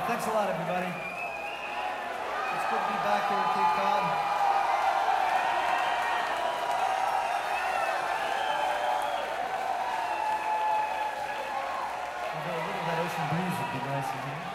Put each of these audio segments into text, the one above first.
Thanks a lot, everybody. It's good to be back here at Cape Cod. Although a little of that ocean breeze would be nice in here.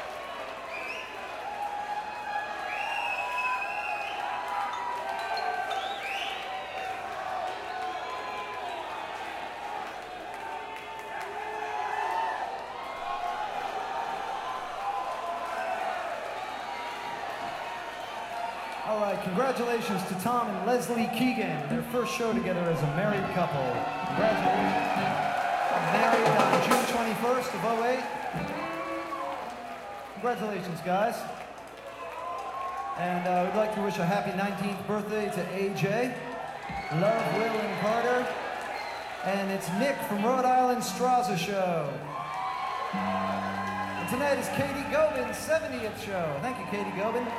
All right, congratulations to Tom and Leslie Keegan, their first show together as a married couple. Congratulations. Married on June 21st of '08. Congratulations, guys. And we'd like to wish a happy 19th birthday to AJ, Love, Will, and Carter. And it's Nick from Rhode Island Straza Show. And tonight is Katie Gobin's 70th show. Thank you, Katie Gobin.